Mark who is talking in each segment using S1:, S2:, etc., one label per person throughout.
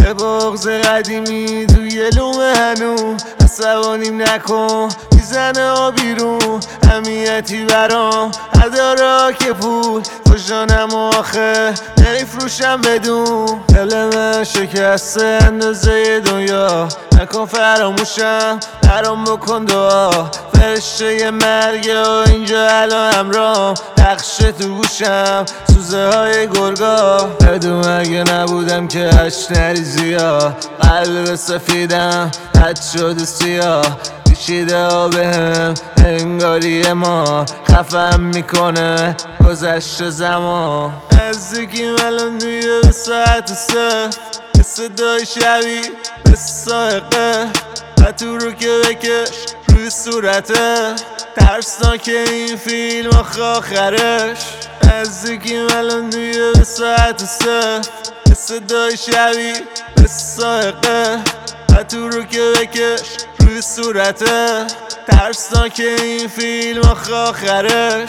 S1: یه بغض قدیمی توی لومه هنو عصبانیم نکن میزنه ها بیرون اهمیتی برام نداره که پول خوشانم آخه نمیفروشم بدون دل من شکسته اندازه دنیا نکن فراموشم برام بکن دعا فرشته مرگ و اینجا الان همرام نقش تو گوشم سوزه های گرگا بدون اگه نبودم که هشت نریزی ها قلب سفیدم حد شده سیاه پیچیده ها بهم انگاری ما خفم میکنه گذشت زمان نزدیکیم الان توی به ساعت صفر به صدای شبی به سائقه و تو رو که بکش روی صورته ترسناک این فیلم آخرش نزدیکیم الان توی به ساعت صفر به صدای شبی به سائقه و تو رو که بکش روی صورته ترسناک این فیلم آخرش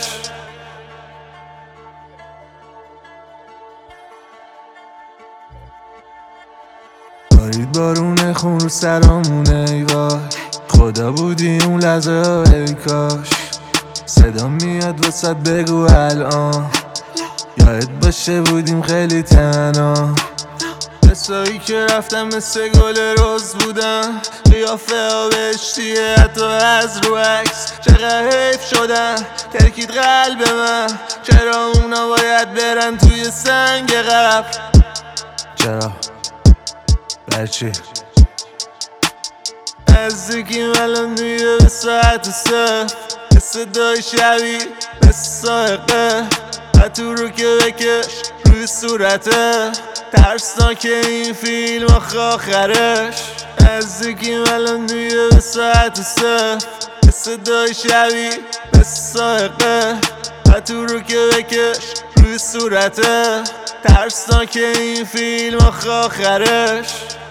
S1: بارید بارون خون رو سرامونه ای وای خدا بودی اون لحظه ای کاش صدا میاد وسط بگو الان یادت باشه بودیم خیلی تنها قصایی که رفتم مثل گل روز بودم قیافه ها بهشتیه حتی از رو عکس چقدر حیف شدن ترکید قلب من چرا اونا باید برن توی سنگ قبر چرا برچی نزدیکیم الان توی به ساعت صفر به صدای شبی به سائقه و تو رو که بکش روی صورته ترسناک این فیلم آخرش نزدیکیم الان توی به ساعت صفر به صدای شبی به سائقه و تو رو که بکش روی صورته ترسناک این فیلم آخرش